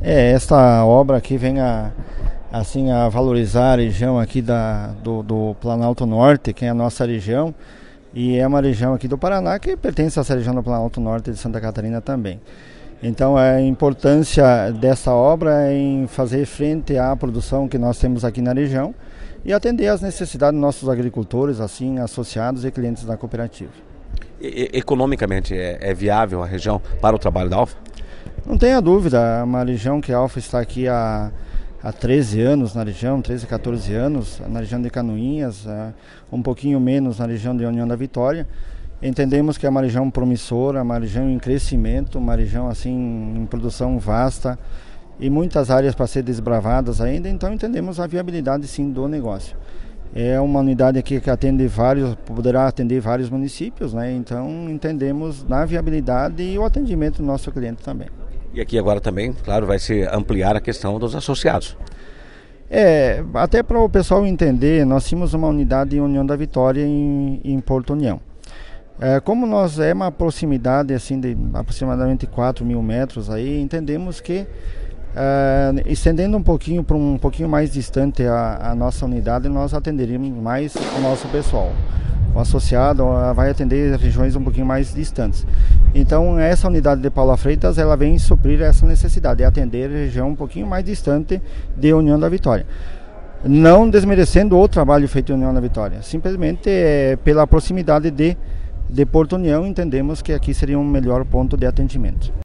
Esta obra aqui vem a valorizar a região aqui do Planalto Norte, que é a nossa região, e é uma região aqui do Paraná que pertence a essa região do Planalto Norte de Santa Catarina também. Então a importância dessa obra é em fazer frente à produção que nós temos aqui na região e atender às necessidades dos nossos agricultores, assim, associados e clientes da cooperativa. Economicamente é viável a região para o trabalho da Alfa? Não tenha dúvida, é uma região que a Alfa está aqui há 13 anos na região, 13, 14 anos, na região de Canoinhas, um pouquinho menos na região de União da Vitória. Entendemos que é uma região promissora, uma região em crescimento, uma região assim em produção vasta e muitas áreas para ser desbravadas ainda, então entendemos a viabilidade sim do negócio. É uma unidade aqui que poderá atender vários municípios, né? Então entendemos na viabilidade e o atendimento do nosso cliente também. E aqui agora também, claro, vai se ampliar a questão dos associados. Até para o pessoal entender, nós tínhamos uma unidade em União da Vitória em Porto União. Como nós uma proximidade assim de aproximadamente 4.000 metros, aí entendemos que estendendo um pouquinho mais distante a nossa unidade, nós atenderíamos mais o nosso pessoal. O associado vai atender regiões um pouquinho mais distantes. Então essa unidade de Paula Freitas, ela vem suprir essa necessidade de atender a região um pouquinho mais distante de União da Vitória. Não desmerecendo o trabalho feito em União da Vitória, simplesmente pela proximidade de Porto União, entendemos que aqui seria um melhor ponto de atendimento.